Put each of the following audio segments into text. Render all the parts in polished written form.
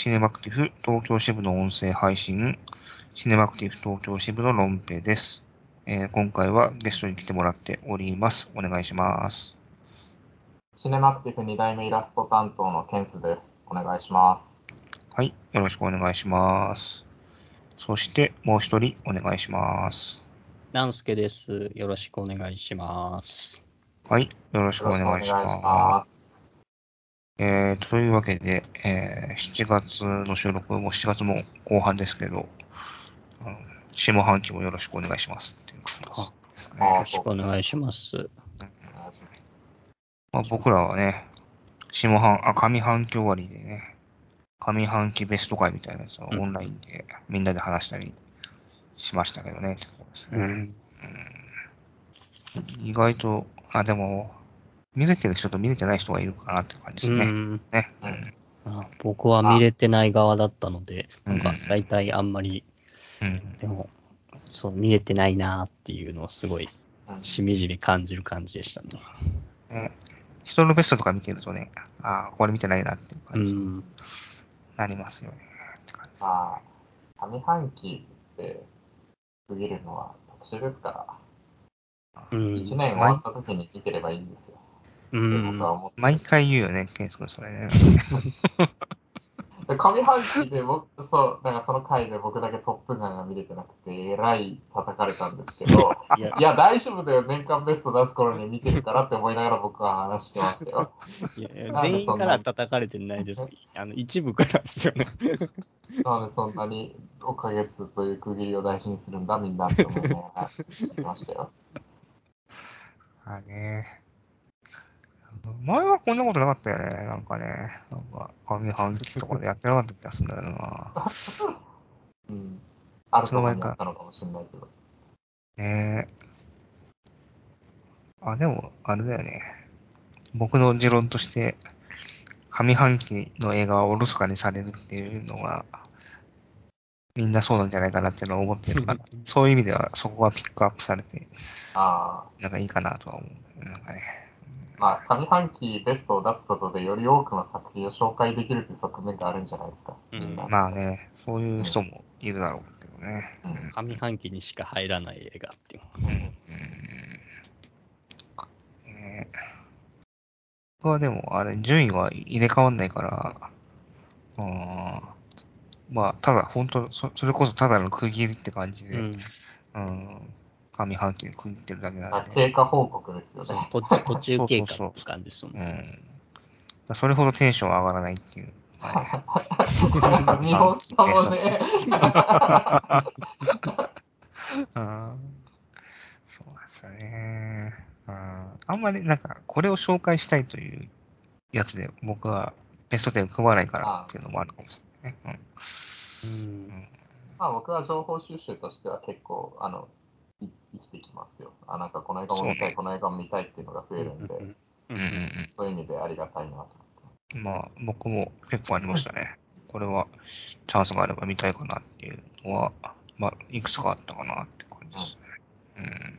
シネマクティブ東京支部の音声配信、シネマクティブ東京支部のロンペです。今回はゲストに来てもらっております。お願いします。 シネマクティブ2代目イラスト担当のケンスです。お願いします。 はい、よろしくお願いします。そしてもう一人お願いします。 南助です。よろしくお願いします。 はい、よろしくお願いします。というわけで、7月の収録も7月も後半ですけど、下半期もよろしくお願いしますっていうことですね。 よろしくお願いします。 まあ、僕らはね、上半期終わりでね、上半期ベスト回みたいなやつをオンラインでみんなで話したりしましたけどね、ってとこですね。意外と、でも、見れてる人と見れてない人がいるかなって感じですね。 僕は見れてない側だったので、なんか大体あんまり、でも、そう、見れてないなーっていうのをすごい、しみじみ感じる感じでしたね。 人のベストとか見てるとね、これ見てないなっていう感じになりますよね。って感じです。 上半期って区切るのは特殊ですから、1年終わった時に見てればいいんですよ。 毎回言うよね、ケンス君、それね。 上半期でなんかその回で僕だけトップガンが見れてなくて、えらい叩かれたんですけど、いや、大丈夫だよ、年間ベスト出す頃に見てるからって思いながら僕は話してましたよ。 全員から叩かれてないです。一部からですよね。 なんでそんなに5ヶ月という区切りを大事にするんだ、みんなって思いながら聞きましたよ。 前はこんなことなかったよね。なんかね、上半期とかでやってなかった気がするんだよな。 あるとこにやったのかもしれないけど。 でも、あれだよね。僕の持論として、上半期の映画はおろそかにされるっていうのが、みんなそうなんじゃないかなっていうのを思ってるから、そういう意味ではそこがピックアップされて、なんかいいかなとは思う。なんかね。 上半期ベストを出すことでより多くの作品を紹介できるっていう側面があるんじゃないですか。 まあね、そういう人もいるだろうけどね。 上半期にしか入らない映画っていう。 僕はでも、順位は入れ替わんないから、まあ、ただ、本当それこそただの区切りって感じで、上半期で区切ってるだけなんで。 経過報告ですよね。 途中経過って感じですよね。 それほどテンション上がらないっていう。 日本さもね。 そうなんですよね。あんまりなんか、これを紹介したいというやつで僕はベスト10組まないからっていうのもあるかもしれないね。 僕は情報収集としては結構、生きてきますよ。なんかこの映画も見たい、この映画も見たいっていうのが増えるんで、そういう意味でありがたいなと思って。 まあ、僕も結構ありましたね。これはチャンスがあれば見たいかなっていうのは、まあ、いくつかあったかなって感じですね。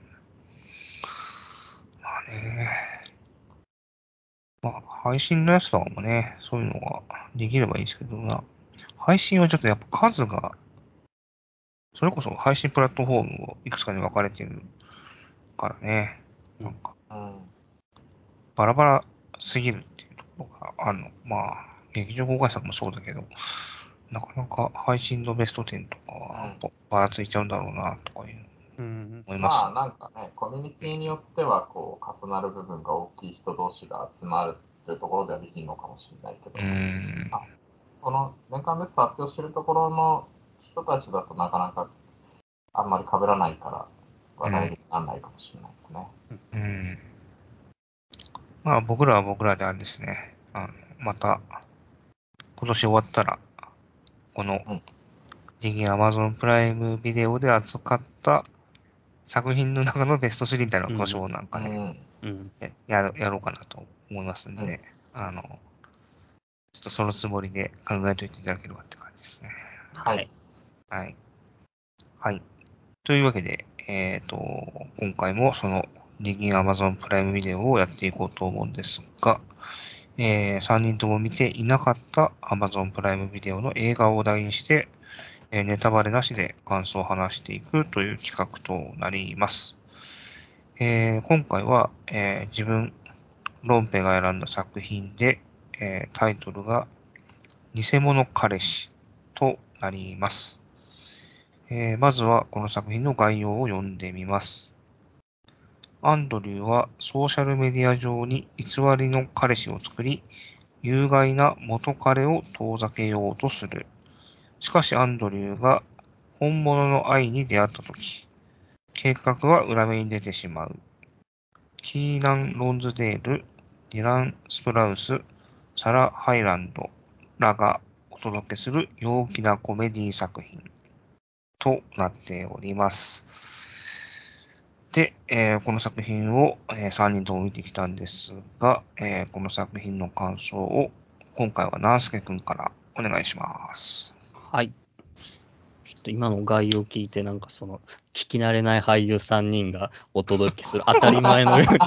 まあね。まあ、配信のやつとかもね、そういうのができればいいですけどな。配信はちょっとやっぱ数が、それこそ配信プラットフォームをいくつかに分かれてるからね。なんか、バラバラすぎるっていうところがあるの。まあ、劇場公開作もそうだけど、なかなか配信のベスト10とかはばらついちゃうんだろうな、とかいう思います。 まあなんかね、コミュニティによってはこう重なる部分が大きい人同士が集まるっていうところではできるのかもしれないけど、この年間ベスト発表してるところの人たちだとなかなかあんまり被らないから話題にならないかもしれないですね。 まあ僕らは僕らであれですね、また今年終わったら、この次期 Amazon プライムビデオで扱った作品の中のベスト3みたいな故障なんかね、やろうかなと思いますんで、ちょっとそのつもりで考えておいていただければって感じですね。 はい。 はい。はい。というわけで、今回もその次期 Amazon プライムビデオをやっていこうと思うんですが、 3人とも見ていなかった Amazon プライムビデオの映画を題にして、ネタバレなしで感想を話していくという企画となります。今回は、自分、ロンペが選んだ作品で、タイトルが偽物彼氏となります。まずはこの作品の概要を読んでみます。アンドリューはソーシャルメディア上に偽りの彼氏を作り、有害な元彼を遠ざけようとする。しかしアンドリューが本物の愛に出会ったとき、計画は裏目に出てしまう。キーナン・ロンズデール、ディラン・スプラウス、サラ・ハイランドらがお届けする陽気なコメディ作品となっております。で、この作品を、3人とも見てきたんですが、この作品の感想を今回は南助くんからお願いします。 はい。ちょっと今の概要を聞いて、なんかその、聞き慣れない俳優3人がお届けする当たり前のように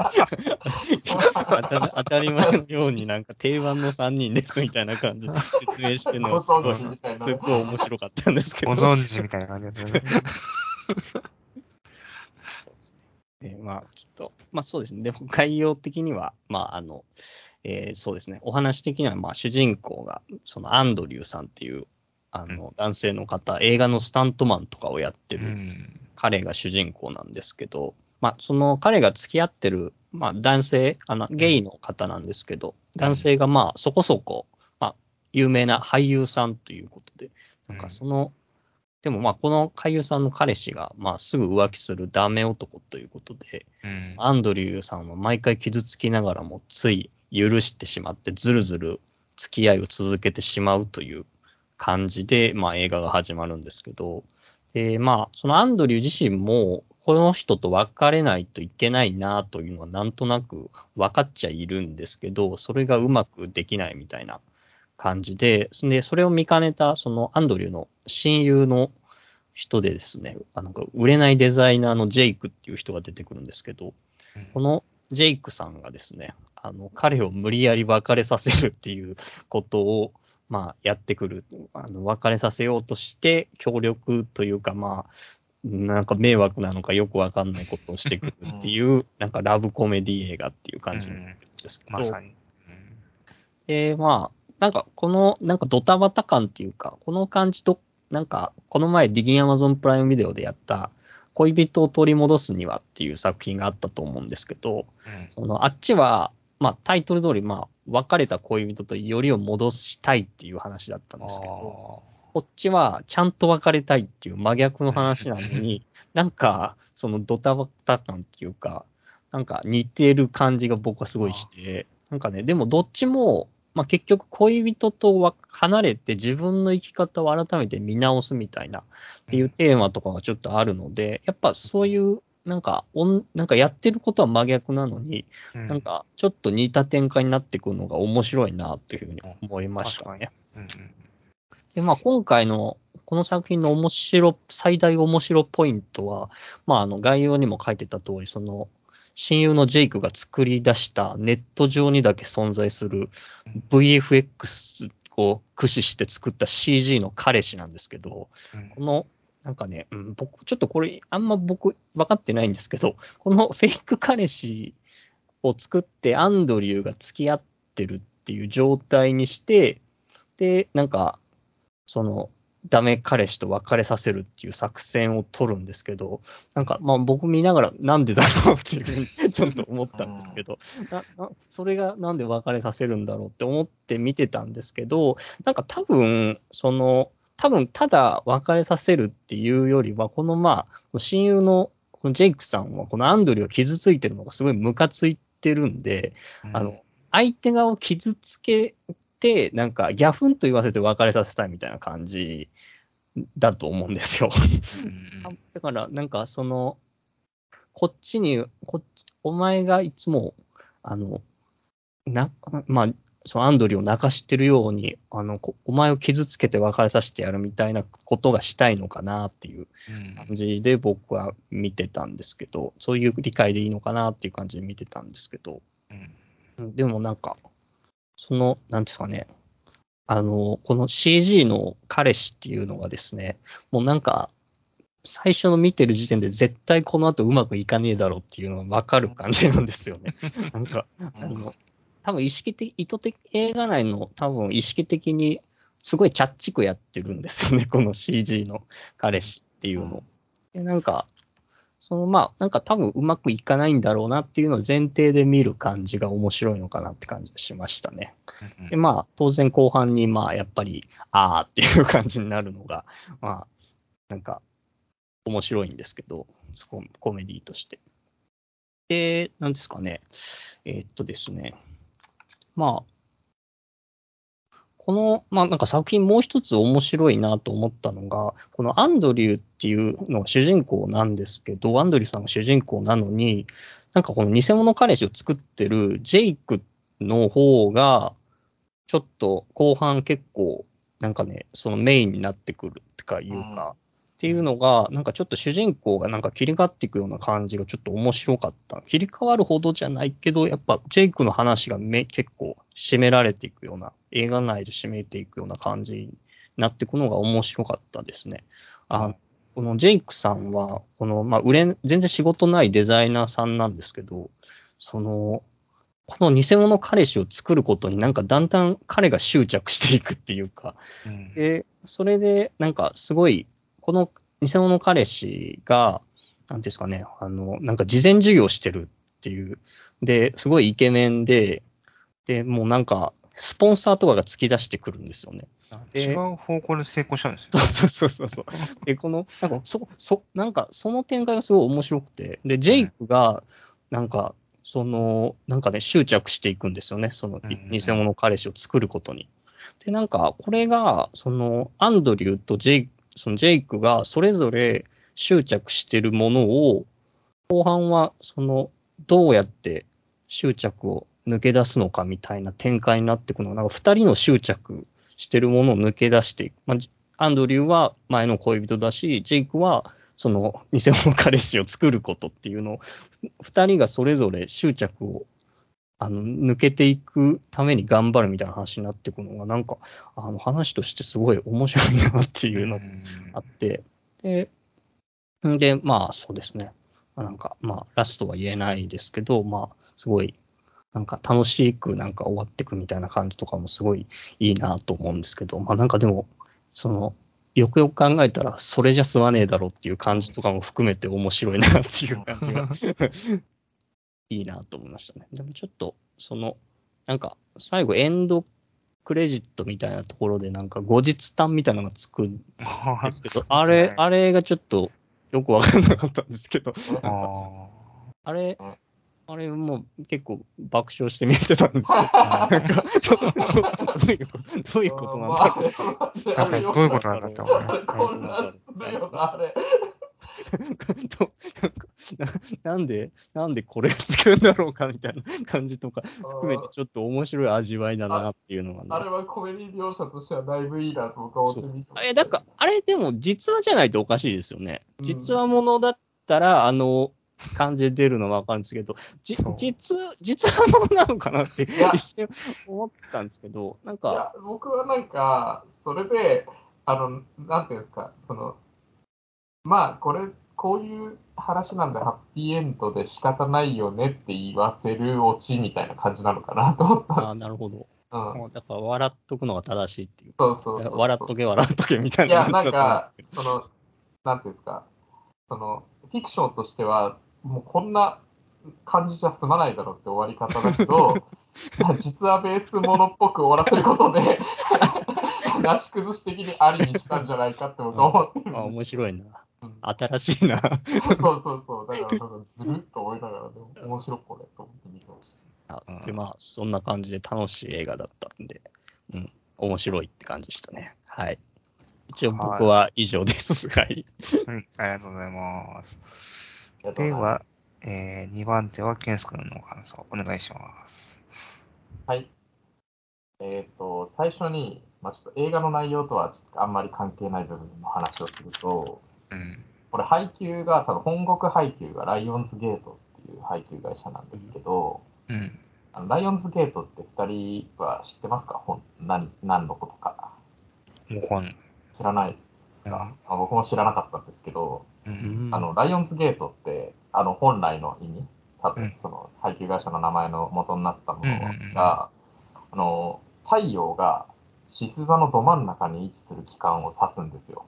当たり前のようになんか定番の3人ですみたいな感じで説明してるのがすごい面白かったんですけど。 ご存知みたいな感じですね。 まあ、ちょっと、まあそうですね。でも概要的には、まあそうですね。お話的には、まあ主人公が、そのアンドリューさんっていう、男性の方、映画のスタントマンとかをやってる、彼が主人公なんですけど、まあその彼が付き合ってる、まあ男性、ゲイの方なんですけど、男性がまあそこそこ、まあ有名な俳優さんということで、なんかその、でもまあこの俳優さんの彼氏がまあすぐ浮気するダメ男ということで、アンドリューさんは毎回傷つきながらもつい許してしまってずるずる付き合いを続けてしまうという感じで、まあ映画が始まるんですけど、まあそのアンドリュー自身もこの人と別れないといけないなというのはなんとなく分かっちゃいるんですけど、それがうまくできないみたいな感じで、それを見かねた、そのアンドリューの親友の人でですね、売れないデザイナーのジェイクっていう人が出てくるんですけど、このジェイクさんがですね、彼を無理やり別れさせるっていうことを、まあ、やってくる。別れさせようとして、協力というか、まあ、なんか迷惑なのかよくわかんないことをしてくるっていう、なんかラブコメディ映画っていう感じなんですけど、 まさに。 まあ、なんかこの、なんかドタバタ感っていうか、この感じと、なんか、この前ディギンアマゾンプライムビデオでやった恋人を取り戻すにはっていう作品があったと思うんですけど、あっちは、まあタイトル通り、まあ別れた恋人とよりを戻したいっていう話だったんですけど、こっちはちゃんと別れたいっていう真逆の話なのに、なんかそのドタバタ感っていうか、なんか似てる感じが僕はすごいして、なんかね、でもどっちも、まあ、結局恋人と離れて自分の生き方を改めて見直すみたいなっていうテーマとかがちょっとあるので、やっぱそういうなんかやってることは真逆なのに、なんかちょっと似た展開になってくるのが面白いなっていうふうに思いましたね。で、まあ今回のこの作品の最大面白ポイントは、まあ概要にも書いてた通り、その親友のジェイクが作り出したネット上にだけ存在する VFX を駆使して作った CG の彼氏なんですけど、この、なんかね、ちょっとこれあんま僕分かってないんですけど、このフェイク彼氏を作ってアンドリューが付き合ってるっていう状態にして、で、なんか、その、ダメ彼氏と別れさせるっていう作戦を取るんですけど、なんか、まあ僕見ながらなんでだろうっていうふうにちょっと思ったんですけど、それがなんで別れさせるんだろうって思って見てたんですけど、なんか多分ただ別れさせるっていうよりは、このまあ、親友のこのジェイクさんは、このアンドリューが傷ついてるのがすごいムカついてるんで、相手側を傷つけて、なんかギャフンと言わせて別れさせたいみたいな感じだと思うんですよ。だから、なんかお前がいつも、まあ、そのアンドリューを泣かしてるように、お前を傷つけて別れさせてやるみたいなことがしたいのかなっていう感じで僕は見てたんですけど、そういう理解でいいのかなっていう感じで見てたんですけど、でもなんか、 なんですかね、この CG の彼氏っていうのがですね、もうなんか、最初の見てる時点で絶対この後うまくいかねえだろうっていうのがわかる感じなんですよね。なんか、多分意識的、意図的、映画内の多分意識的にすごいチャッチくやってるんですよね、この CG の彼氏っていうの。で、なんか、なんか多分うまくいかないんだろうなっていうのを前提で見る感じが面白いのかなって感じがしましたね。で、当然後半にやっぱり、あーっていう感じになるのが、なんか面白いんですけど、コメディとして。で、なんですかね。ですね。なんか作品もう一つ面白いなと思ったのが、このアンドリューっていうのが主人公なんですけど、アンドリューさんが主人公なのに、なんかこの偽物彼氏を作ってるジェイクの方が、ちょっと後半結構、なんかね、そのメインになってくるってかいうか、っていうのが、なんかちょっと主人公がなんか切り替わっていくような感じがちょっと面白かった。切り替わるほどじゃないけど、やっぱジェイクの話が結構締められていくような、映画内で締めていくような感じになっていくのが面白かったですね。このジェイクさんは、全然仕事ないデザイナーさんなんですけど、この偽物彼氏を作ることになんかだんだん彼が執着していくっていうか、で、それでなんかすごい、この偽物彼氏が、なんですかね、なんか事前授業してるっていう、で、すごいイケメンで、もうなんか、スポンサーとかが突き出してくるんですよね。 違う方向で成功したんですよ。そう。で、なんかその展開がすごい面白くて、で、ジェイクが、なんかね、執着していくんですよね。偽物彼氏を作ることに。で、なんか、これが、アンドリューとジェイクがそれぞれ執着してるものを、後半は、どうやって執着を抜け出すのかみたいな展開になっていくのが、なんか二人の執着してるものを抜け出していく。アンドリューは前の恋人だし、ジェイクは、偽物彼氏を作ることっていうのを、二人がそれぞれ執着を抜けていくために頑張るみたいな話になっていくのが、なんか、話としてすごい面白いなっていうのがあって、で、そうですね。なんか、ラストは言えないですけど、すごい、なんか楽しくなんか終わっていくみたいな感じとかもすごいいいなと思うんですけど、なんかでも、よくよく考えたら、それじゃ済まねえだろっていう感じとかも含めて面白いなっていう感じがいいなと思いましたね。でもちょっと、なんか、最後エンドクレジットみたいなところで、なんか後日談みたいなのがつくんですけど、あれがちょっとよくわからなかったんですけど、あれもう結構爆笑して見てたんですけど、なんか、どういうことなんだろう。 確かに、どういうことなんだって思うね。 なんでこれ作るんだろうかみたいな感じとか含めてちょっと面白い味わいだなっていうのがね。 あれはコメディ描写としてはだいぶいいなと僕は思って見てました。 だからあれでも実話じゃないとおかしいですよね。実話ものだったら、感じで出るのはわかるんですけど、実話ものなのかなって一瞬思ったんですけど、なんか。 いや、僕はなんか、それで、なんていうんですか、こういう話なんでハッピーエンドで仕方ないよねって言わせるオチみたいな感じなのかなと思った。 なるほど。 うん。 だから笑っとくのが正しいっていうか。そう。 笑っとけみたいな。 いや、なんか、なんていうんですか、フィクションとしては、もうこんな感じじゃ済まないだろうって終わり方だけど、実はベースものっぽく終わらせることで、なし崩し的にありにしたんじゃないかって僕は思ってるんです。 面白いな。新しいな。 そう。だから、ずるっと思いながら、でも面白いこれと思って見てました。 で、そんな感じで楽しい映画だったんで、面白いって感じでしたね。はい。一応僕は以上です。はい。 ありがとうございます。では、2番手はケンス君の感想、お願いします。 はい。最初に、ちょっと映画の内容とはちょっとあんまり関係ない部分の話をすると、これ配給が、本国配給がライオンズゲートっていう配給会社なんですけど、 ライオンズゲートって2人は知ってますか？何のことか。 わかんない。 知らないですか？僕も知らなかったんですけど、ライオンズゲートって、本来の意味、多分、その、配給会社の名前の元になったものが、太陽が獅子座のど真ん中に位置する期間を指すんですよ。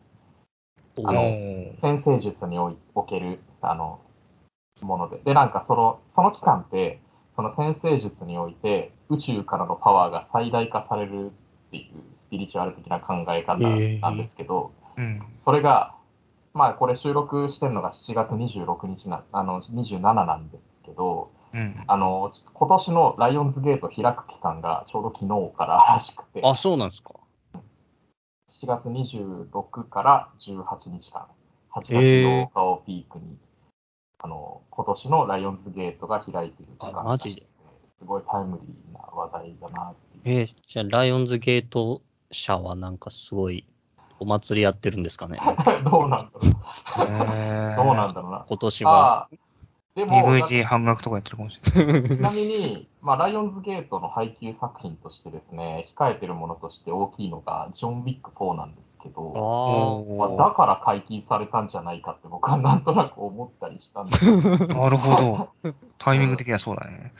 占星術における、もので。で、なんかその期間って、その占星術において宇宙からのパワーが最大化されるっていうスピリチュアル的な考え方なんですけど、それが、まあこれ収録してるのが7月26日27なんですけど、今年のライオンズゲート開く期間がちょうど昨日かららしくて。 あ、そうなんですか。 7月26から18日間、8月8日をピークに、今年のライオンズゲートが開いている時間がして、すごいタイムリーな話題だなっていう。 じゃあライオンズゲート社はなんかすごいお祭りやってるんですかね。 どうなんだろう。どうなんだろうな。 今年は。 でも、 DVD 半額とかやってるかもしれない。 ちなみに、ライオンズゲートの配給作品としてですね、控えてるものとして大きいのが、ジョン・ウィック4なんですけど、だから解禁されたんじゃないかって僕はなんとなく思ったりしたんですけど。 なるほど。タイミング的にはそうだね。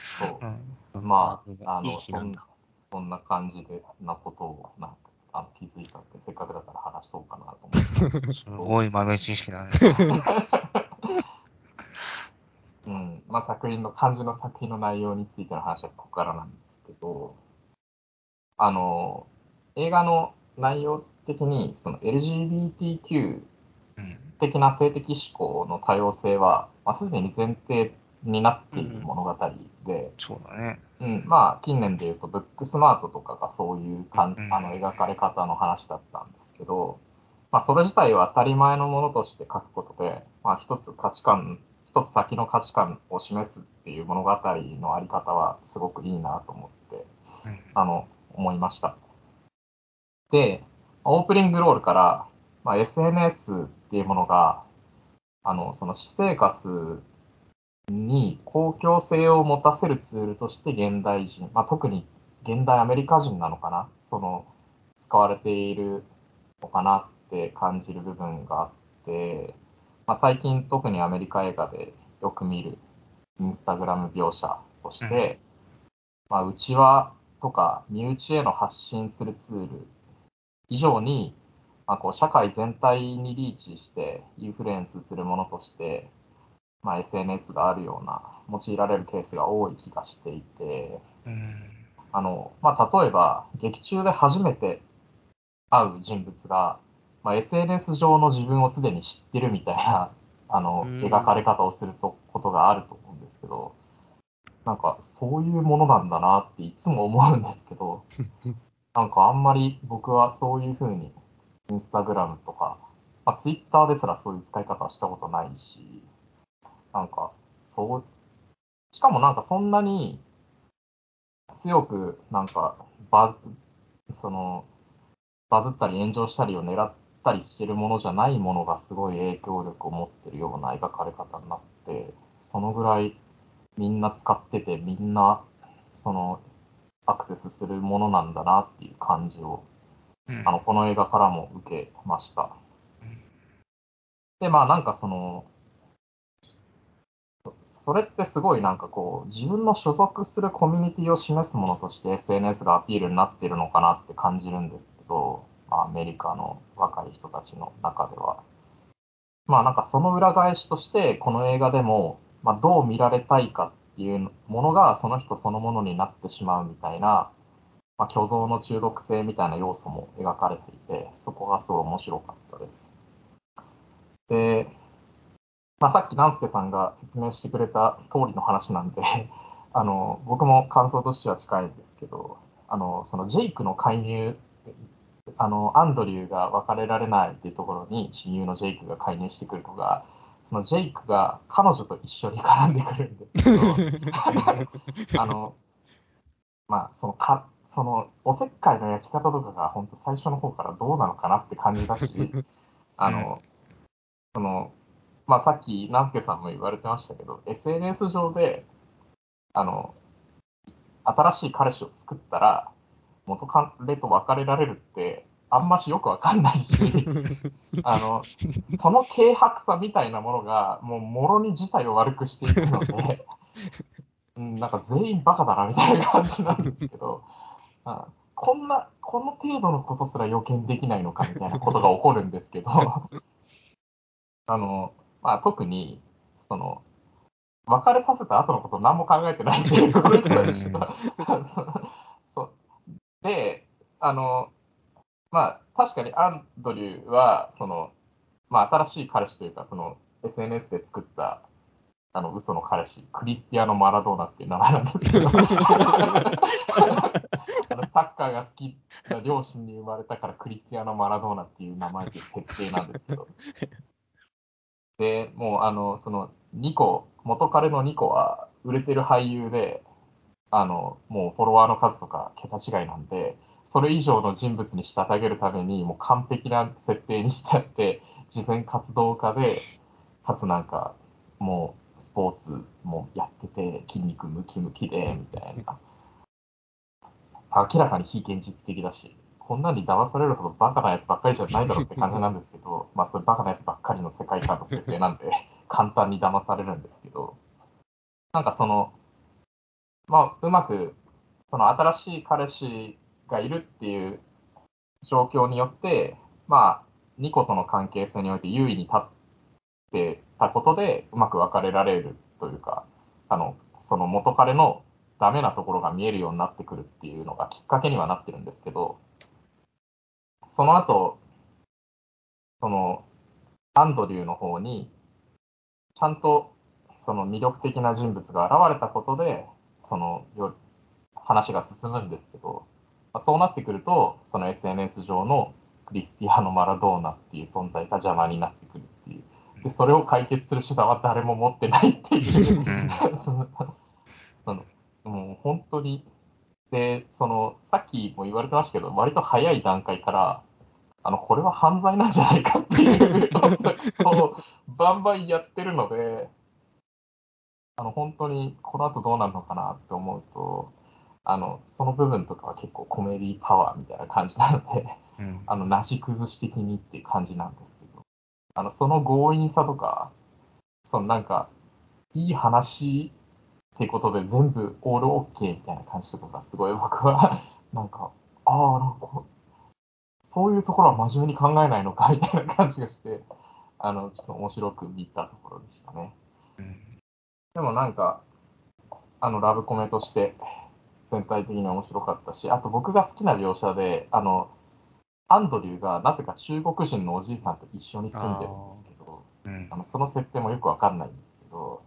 そんな感じなことを気づいたんで、せっかくだから話そうかなと思って。 すごい豆知識だね。 漢字の作品の内容についての話はここからなんですけど、映画の内容的に、その LGBTQ 的な性的指向の多様性は、すでに前提になっている物語で、 そうだね。 近年でいうと、ブックスマートとかがそういう描かれ方の話だったんですけど、それ自体は当たり前のものとして書くことで、一つ先の価値観を示すっていう物語のあり方はすごくいいなと思って、思いました。で、オープニングロールから、SNS っていうものが、その私生活に公共性を持たせるツールとして現代人、特に現代アメリカ人なのかな、使われているのかなって感じる部分があって、最近特にアメリカ映画でよく見るインスタグラム描写として、内輪とか身内への発信するツール以上に、社会全体にリーチしてインフルエンスするものとして、SNS があるような、用いられるケースが多い気がしていて、例えば、劇中で初めて会う人物が、SNS 上の自分をすでに知ってるみたいな、描かれ方をすることがあると思うんですけど、なんか、そういうものなんだなっていつも思うんですけど、なんかあんまり僕はそういうふうに、インスタグラムとか、ツイッターですらそういう使い方はしたことないし、なんか、しかもなんかそんなに強く、なんか、バズったり炎上したりを狙ったりしてるものじゃないものがすごい影響力を持ってるような描かれ方になって、そのぐらいみんな使ってて、みんな、アクセスするものなんだなっていう感じを、この映画からも受けました。で、なんかそれってすごいなんか自分の所属するコミュニティを示すものとして SNS がアピールになっているのかなって感じるんですけど、アメリカの若い人たちの中では。なんかその裏返しとして、この映画でも、どう見られたいかっていうものがその人そのものになってしまうみたいな、虚像の中毒性みたいな要素も描かれていて、そこがすごい面白かったです。で、さっき南助さんが説明してくれた通りの話なんで僕も感想としては近いんですけど、そのジェイクの介入、アンドリューが別れられないっていうところに親友のジェイクが介入してくるのが、そのジェイクが彼女と一緒に絡んでくるんですけど、そのおせっかいの焼き方とかが本当最初の方からどうなのかなって感じだし、さっき南助さんも言われてましたけど、SNS 上で、 新しい彼氏を作ったら、元彼と別れられるって、あんましよくわかんないし、その軽薄さみたいなものが、もう、もろに事態を悪くしていくので、なんか全員バカだな、みたいな感じなんですけど、この程度のことすら予見できないのか、みたいなことが起こるんですけど、特に、別れさせた後のことを何も考えてないっていうところに関しては、で、確かにアンドリューは、新しい彼氏というか、SNS で作った、嘘の彼氏、クリスティアーノ・マラドーナっていう名前なんですけど、サッカーが好きな両親に生まれたからクリスティアーノ・マラドーナっていう名前っていう設定なんですけど、で、もう、ニコ、元彼のニコは売れてる俳優で、もうフォロワーの数とか桁違いなんで、それ以上の人物に仕立て上げるために、もう完璧な設定にしてあって、自然活動家で、かつなんか、もうスポーツもやってて、筋肉ムキムキで、みたいな。明らかに非現実的だし、こんなに騙されるほどバカなやつばっかりじゃないだろうって感じなんですけど、それバカなやつばっかりの世界観の設定なんで、簡単に騙されるんですけど、なんかうまく、新しい彼氏がいるっていう状況によって、ニコとの関係性において優位に立ってたことで、うまく別れられるというか、その元彼のダメなところが見えるようになってくるっていうのがきっかけにはなってるんですけど、その後、アンドリューの方に、ちゃんと、魅力的な人物が現れたことで、話が進むんですけど、そうなってくると、その SNS 上のクリスティアーノ・マラドーナっていう存在が邪魔になってくるっていう。で、それを解決する手段は誰も持ってないっていうもう本当に、で、さっきも言われてましたけど、割と早い段階から、これは犯罪なんじゃないかっていうをバンバンやってるので、本当にこの後どうなるのかなって思うと、その部分とかは結構コメディパワーみたいな感じなので、なし崩し的にっていう感じなんですけど、その強引さとか、なんか、いい話ってことで全部オールオッケーみたいな感じとかがすごい僕は、なんか、なんか、そういうところは真面目に考えないのかみたいな感じがして、ちょっと面白く見たところでしたね。でもなんか、ラブコメとして全体的に面白かったし、あと僕が好きな描写で、アンドリューがなぜか中国人のおじいさんと一緒に住んでるんですけど、その設定もよくわかんないんですけど、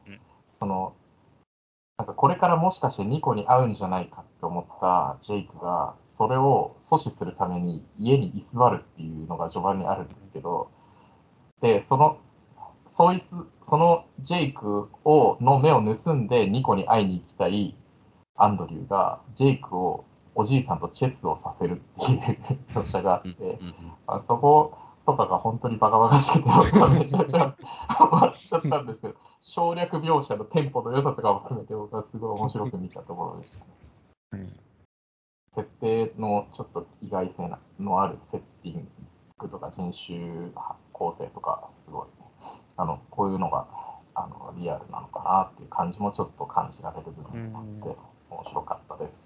なんかこれからもしかしてニコに会うんじゃないかって思ったジェイクが、それを阻止するために家に居座るっていうのが序盤にあるんですけど、で、そのジェイクの目を盗んでニコに会いに行きたいアンドリューが、ジェイクをおじいさんとチェスをさせるっていう描写があって、そことかが本当にバカバカしくて、僕はめちゃめちゃ笑っちゃったんですけど、省略描写のテンポの良さとかも含めて、僕はすごい面白く見たところでしたね。設定のちょっと意外性のあるセッティングとか人種構成とか、すごい、こういうのがリアルなのかなっていう感じもちょっと感じられる部分があって、面白かったです。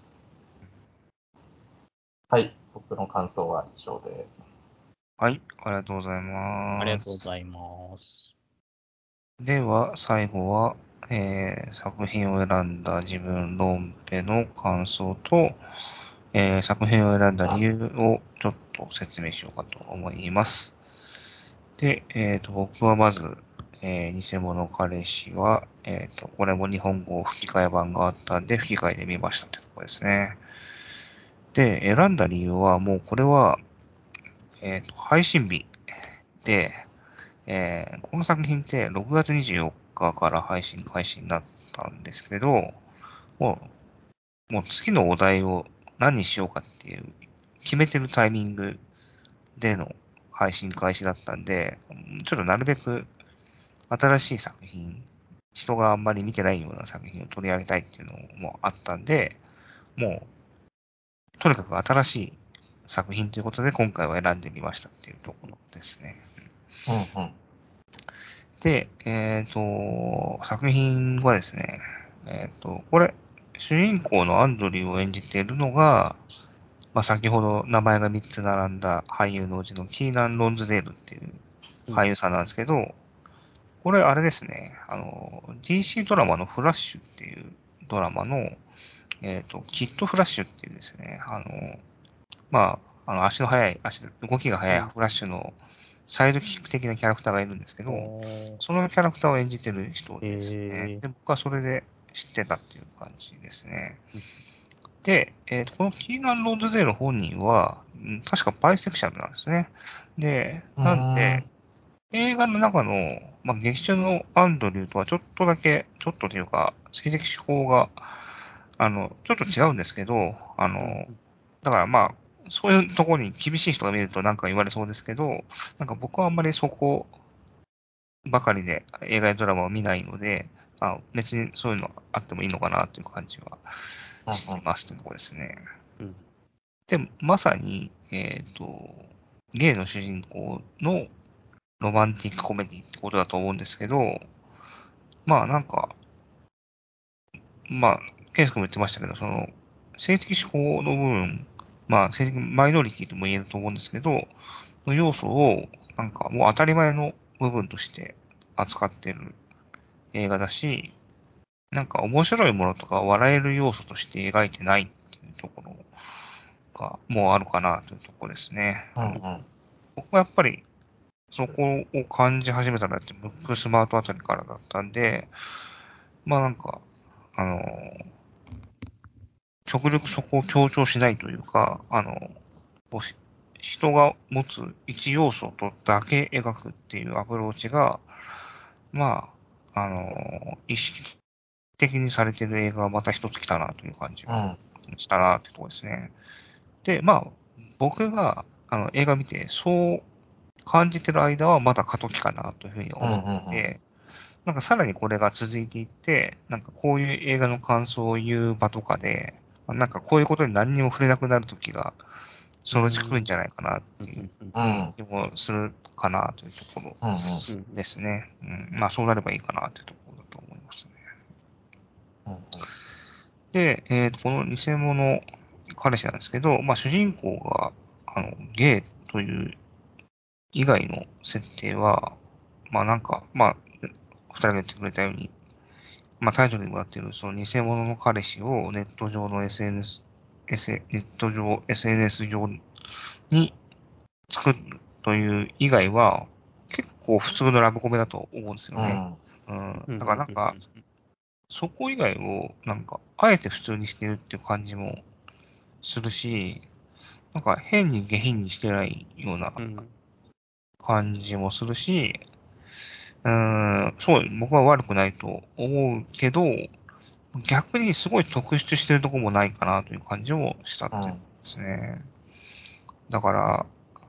はい、僕の感想は以上です。 はい、ありがとうございます。 ありがとうございます。 では、最後は、作品を選んだ自分論ペの感想と、作品を選んだ理由をちょっと説明しようかと思います。で、僕はまず、偽物彼氏は、これも日本語吹き替え版があったんで、吹き替えで見ましたってところですね。で、選んだ理由は、もうこれは、配信日で、この作品って6月24日から配信開始になったんですけど、もう次のお題を何にしようかっていう決めてるタイミングでの配信開始だったんで、ちょっとなるべく新しい作品、人があんまり見てないような作品を取り上げたいっていうのもあったんで、 もう、とにかく新しい作品ということで、今回は選んでみましたっていうところですね。 うんうん。 で、作品はですね、これ、主人公のアンドリューを演じているのが、まあ、先ほど名前が3つ並んだ俳優のうちのキーナン・ロンズデールっていう俳優さんなんですけど、これあれですね、DC ドラマのフラッシュっていうドラマの、キッドフラッシュっていうですね、まあ、足の速い、動きが速いフラッシュのサイドキック的なキャラクターがいるんですけど、そのキャラクターを演じてる人ですね。で、僕はそれで知ってたっていう感じですね。で、このキーナン・ローズデール本人は、確かバイセクシャルなんですね。で、なんで、映画の中の、まあ、劇中のアンドリューとはちょっとだけ、ちょっとというか、性的指向が、ちょっと違うんですけど、だからまあ、そういうところに厳しい人が見るとなんか言われそうですけど、なんか僕はあんまりそこばかりで映画やドラマを見ないので、別にそういうのあってもいいのかなという感じはしてますというところですね。で、まさに、ゲイの主人公のロマンティックコメディってことだと思うんですけど、まあなんか、まあ、ケンス君も言ってましたけど、その、性的指向の部分、まあ、性的マイノリティとも言えると思うんですけど、の要素を、なんかもう当たり前の部分として扱ってる映画だし、なんか面白いものとか笑える要素として描いてないっていうところが、もうあるかなというところですね。僕はやっぱり、そこを感じ始めたのは、ブックスマートあたりからだったんで、まあなんか、極力そこを強調しないというか、人が持つ一要素とだけ描くっていうアプローチが、まあ、意識的にされてる映画がまた一つ来たなという感じがしたなってところですね。で、まあ、僕が映画見てそう感じてる間はまだ過渡期かなというふうに思って、なんかさらにこれが続いていって、なんかこういう映画の感想を言う場とかで、なんかこういうことに何にも触れなくなるときが、そのうち来るんじゃないかなっていう気もするかなというところですね。まあそうなればいいかなというところだと思いますね。で、この偽物彼氏なんですけど、まあ主人公が、ゲイという以外の設定は、まあなんか、まあ、二人が言ってくれたように、まあタイトルにもなっている、その偽物の彼氏をネット上の SNS 上に作るという以外は、結構普通のラブコメだと思うんですよね。だからなんか、そこ以外を、なんか、あえて普通にしてるっていう感じもするし、なんか変に下品にしてないような感じもするし、そう、僕は悪くないと思うけど、逆にすごい特筆してるところもないかなという感じもしたっていうですね。だから、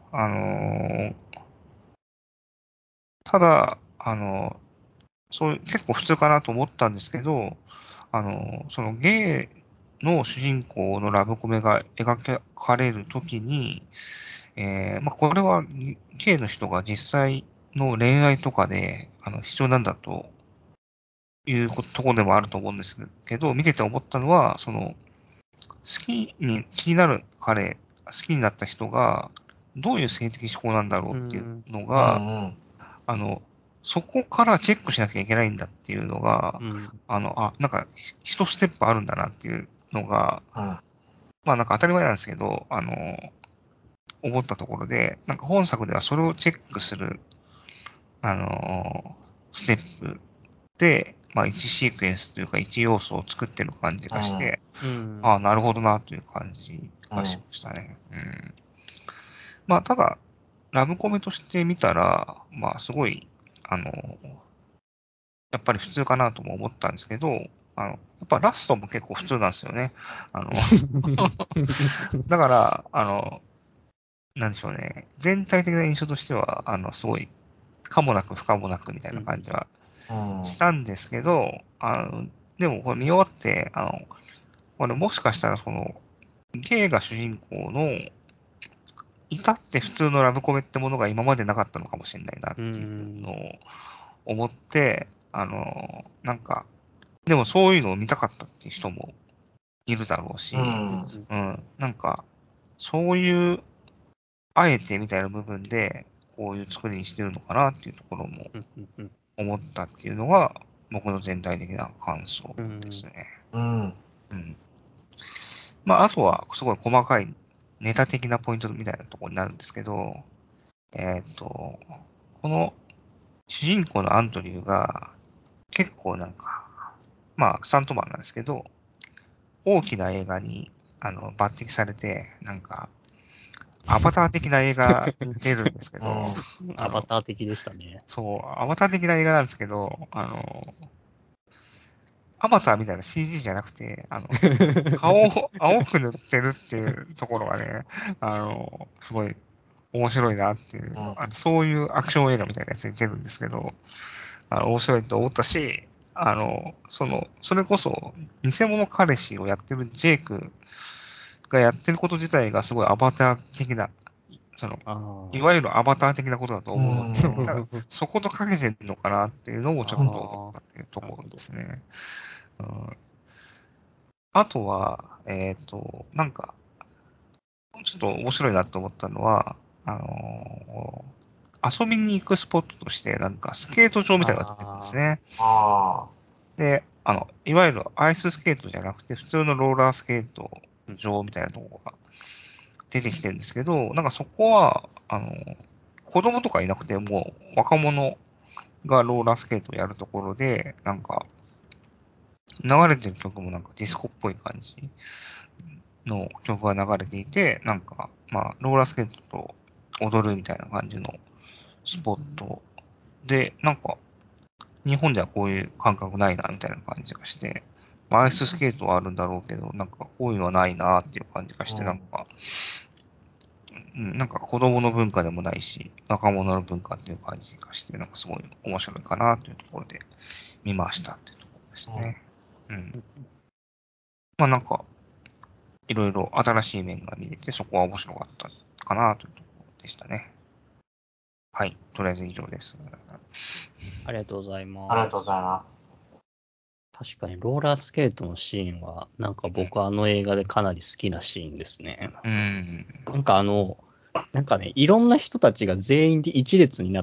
ただ、そういう、結構普通かなと思ったんですけど、そのゲイの主人公のラブコメが描かれるときに、まあ、これはゲイの人が実際の恋愛とかで、必要なんだというところでもあると思うんですけど、見てて思ったのは、その、気になる彼、好きになった人が、どういう性的思考なんだろうっていうのが、そこからチェックしなきゃいけないんだっていうのが、なんか、一ステップあるんだなっていうのが、まあなんか当たり前なんですけど、思ったところで、なんか本作ではそれをチェックする、ステップで、まあ1シークエンスというか1要素を作ってる感じがして、なるほどなという感じがしましたね。まあただ、ラブコメとして見たら、まあすごい、やっぱり普通かなとも思ったんですけど、やっぱラストも結構普通なんですよね。だから、なんでしょうね。全体的な印象としては、すごい、可もなく不可もなくみたいな感じはしたんですけど、でもこれ見終わって、 これもしかしたらゲイが主人公の、至って普通のラブコメってものが今までなかったのかもしれないなっていうのを思って、なんか、でもそういうのを見たかったっていう人もいるだろうし、なんか、そういう、あえてみたいな部分で、こういう作りにしてるのかなっていうところも思ったっていうのが、僕の全体的な感想ですね。まあ、あとは、すごい細かいネタ的なポイントみたいなところになるんですけど、この主人公のアンドリューが、結構なんか、まあ、スタントマンなんですけど、大きな映画に、抜擢されて、なんか、アバター的な映画出るんですけど、 アバター的でしたね。 そう、アバター的な映画なんですけど、アバターみたいな CG じゃなくて、顔を青く塗ってるっていうところがね、すごい面白いなっていう、そういうアクション映画みたいなやつに出るんですけど、面白いと思ったし、それこそ、偽物彼氏をやってるジェイクがやってること自体がすごいアバター的な、いわゆるアバター的なことだと思うので、ただそことかけてるのかなっていうのもちょっと思ったっていうところですね。あとは、なんか、ちょっと面白いなと思ったのは、遊びに行くスポットとして、なんかスケート場みたいなのが出てるんですね。で、いわゆるアイススケートじゃなくて、普通のローラースケート場みたいなところが出てきてるんですけど、なんかそこは、子供とかいなくても、若者がローラースケートをやるところで、なんか、流れてる曲もなんかディスコっぽい感じの曲が流れていて、なんか、まあ、ローラースケートと踊るみたいな感じのスポットで、なんか、日本ではこういう感覚ないな、みたいな感じがして、まあアイススケートはあるんだろうけど、なんかこういうのはないなっていう感じがして、なんか、なんか子供の文化でもないし、若者の文化っていう感じがして、なんかすごい面白いかなというところで見ましたっていうところですね。まあなんか、いろいろ新しい面が見れて、そこは面白かったかなというところでしたね。はい。とりあえず以上です。 ありがとうございます。 ありがとうございます。 確かにローラースケートのシーンは、なんか僕は映画でかなり好きなシーンですね。なんかなんかね、いろんな人たちが全員で一列になって、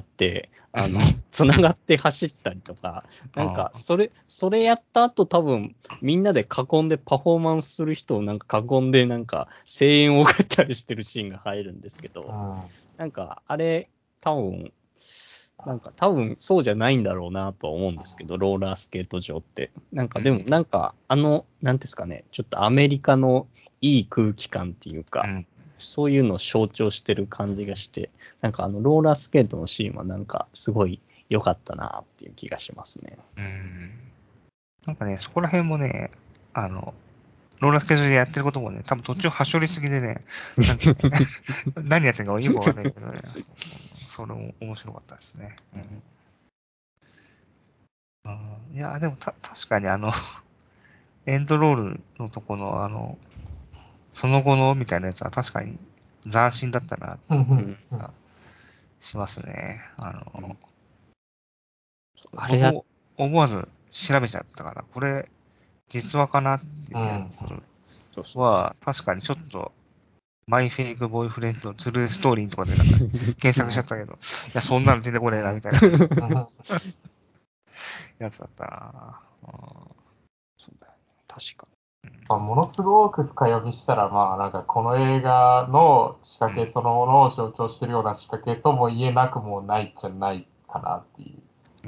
繋がって走ったりとか、なんか、それやった後多分、みんなで囲んでパフォーマンスする人をなんか囲んで、なんか、声援を送ったりしてるシーンが入るんですけど、なんか、あれ、多分そうじゃないんだろうなとは思うんですけど、ローラースケート場って。なんかでもなんかなんですかね、ちょっとアメリカのいい空気感っていうか、そういうのを象徴してる感じがして、なんかローラースケートのシーンはなんかすごい良かったなっていう気がしますね。 なんかね、そこら辺もね、ローラースケートでやってることもね、多分途中はしょりすぎでね、何やってるかよくわかんないけどね、それも面白かったですね。いや、でも確かにエンドロールのとこのその後のみたいなやつは確かに斬新だったなってしますね。あれ僕思わず調べちゃったから、これ実話かなっていうやつは、確かにちょっとマイフェイクボーイフレンド、トゥルーストーリーとかでなんか検索しちゃったけど、いや、そんなの出てこねえな、みたいなやつだったな。 そうだよね。確かに。ものすごく深読みしたら、まあ、なんかこの映画の仕掛けそのものを象徴しているような仕掛けとも言えなくもないじゃないかなっていう。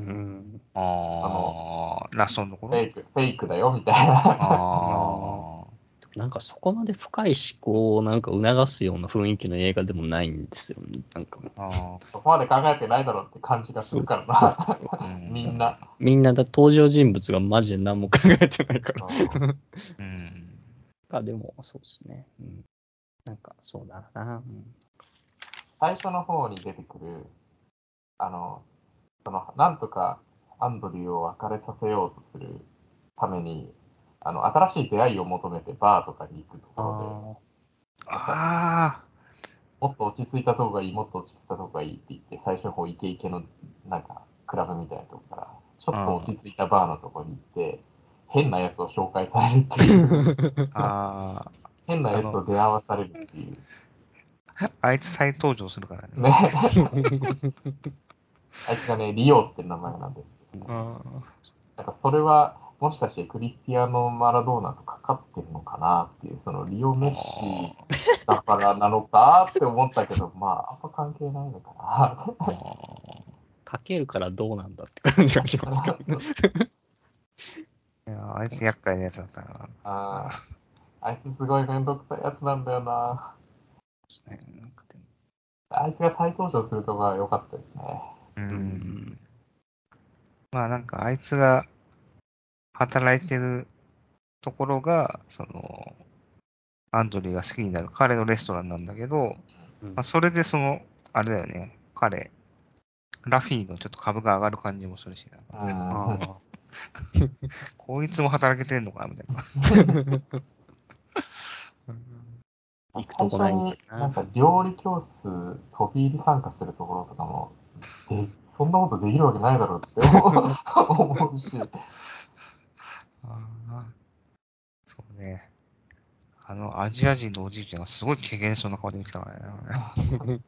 ラストのところフェイクだよ、みたいな。 なんかそこまで深い思考をなんか促すような雰囲気の映画でもないんですよね。なんかそこまで考えてないだろうって感じがするからな。みんな。 登場人物がマジで何も考えてないから。でもそうですね。なんかそうだな。 最初の方に出てくる、なんとかアンドリューを別れさせようとするために、 新しい出会いを求めてバーとかに行くところで、もっと落ち着いたとこがいい、もっと落ち着いたとこがいいって言って、最初の方イケイケのなんかクラブみたいなとこから、ちょっと落ち着いたバーのとこに行って、変なやつを紹介されるっていう。変なやつと出会わされるっていう。 あいつ再登場するからね。 あいつがね、リオって名前なんですけど、なんかそれは、もしかしてクリスティアーノ・マラドーナとかかってるのかなっていう、そのリオ・メッシだからなのかって思ったけど、まあ、あんま関係ないのかな。 かけるからどうなんだって感じがしますけどね。 いや、あいつ厄介なやつだったな。 あいつすごいめんどくさいやつなんだよな。あいつが再登場するとこは良かったですね。 まあなんかあいつが働いてるところが、アンドリーが好きになる彼のレストランなんだけど、まあ、それであれだよね、ラフィーのちょっと株が上がる感じもするしな。こいつも働けてんのかなみたいな。 行くとこないんだな。なんか料理教室飛び入り参加するところとかも、そんなことできるわけないだろうって思うし。 そうね。アジア人のおじいちゃんがすごい怪げそうな顔で見てたからね。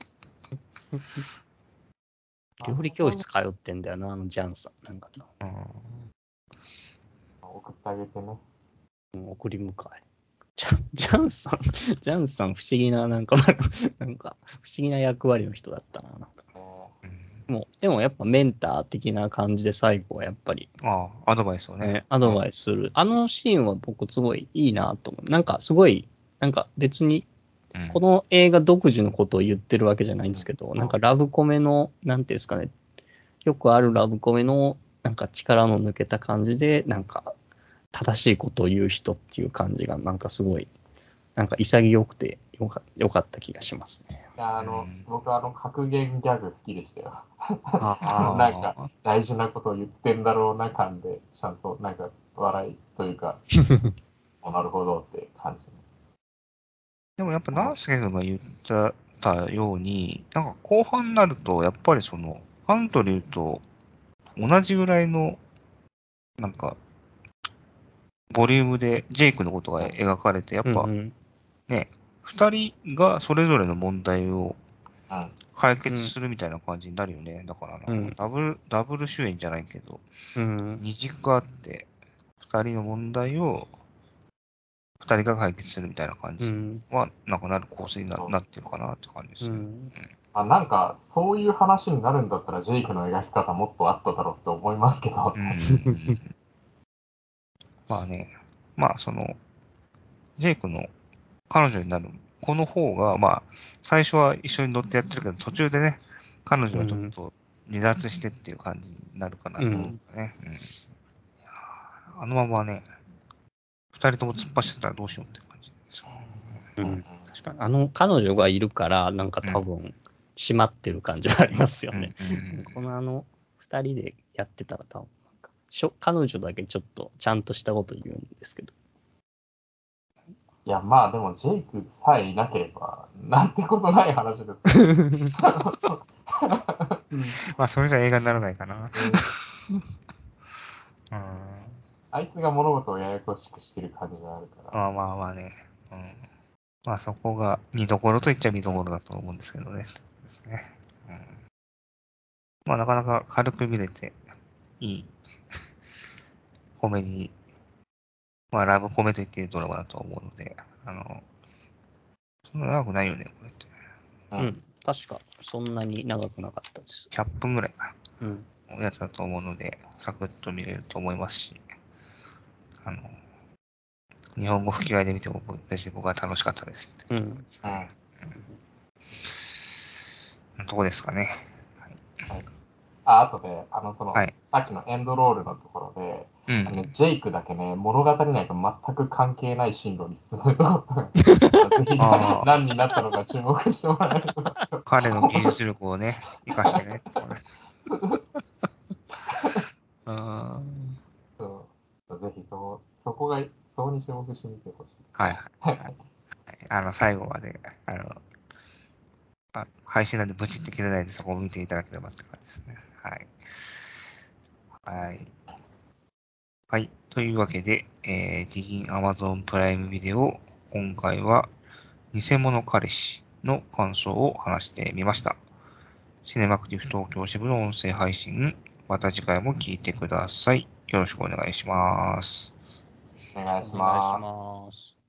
料理教室通ってんだよな、ジャンさん。なんかな。 送ってあげてね。 送り迎え。ジャンさん不思議な、なんか不思議な役割の人だったな。なんかでもやっぱメンター的な感じで最後はやっぱり。 アドバイスをね。 アドバイスする。あのシーンは僕すごいいいなと思う。なんかすごい、なんか別に、この映画独自のことを言ってるわけじゃないんですけど、なんかラブコメの、なんていうんですかね、よくあるラブコメの、なんか力の抜けた感じで、なんか正しいことを言う人っていう感じが、なんかすごい、なんか潔くてよかった気がしますね。 僕格言ギャグ好きでしたよ。なんか大事なことを言ってんだろうな感で、ちゃんとなんか笑いというか、なるほどって感じ。 でもやっぱナースケ君が言ったように、なんか後半になると、やっぱりアンドリューと同じぐらいの、なんか、ボリュームでジェイクのことが描かれて、やっぱ、ね、二人がそれぞれの問題を解決するみたいな感じになるよね。だからダブル主演じゃないけど、二軸あって、二人の問題を二人が解決するみたいな感じは、なんかなる構成になってるかなって感じですね。 なんか、そういう話になるんだったら、ジェイクの描き方もっとあっただろうって思いますけど。 まあね、ジェイクの彼女になる、この方が、まあ、最初は一緒に乗ってやってるけど、途中でね、彼女はちょっと離脱してっていう感じになるかなと思うね。あのままね、二人とも突っ走ってたらどうしようって感じですよ。 確かに。彼女がいるから、なんか多分、閉まってる感じはありますよね。この二人でやってたら多分、なんか彼女だけちょっとちゃんとしたこと言うんですけど。 いや、まあでも、ジェイクさえいなければ、なんてことない話です。 まあ、それじゃ映画にならないかな。 あいつが物事をややこしくしてる感じがあるから。 まあね。まあそこが見どころといっちゃ見どころだと思うんですけどね。ですね。まあなかなか軽く見れていいコメディ、まあラブコメと言っていいドラマだと思うので、そんな長くないよね、これって。 確かそんなに長くなかったです。 100分ぐらいか。やつだと思うので、サクッと見れると思いますし、日本語吹き替えで見ても別に僕は楽しかったですって。とこですかね。 あとで、さっきのエンドロールのところで、ジェイクだけね、物語内と全く関係ない進路に進むと、ぜひ何になったのか注目してもらえると。 彼の技術力をね、生かしてね。 ぜひそこがに注目してみてほしい。 はいはいはい。最後まで、配信なんでブチって切れないんで、そこを見ていただければって感じですね。はい。はい。はい。というわけで、DIGIN Amazon プライムビデオ、今回は、偽物彼氏の感想を話してみました。シネマクティブ東京支部の音声配信、また次回も聞いてください。よろしくお願いします。 お願いしお願いします。 ます。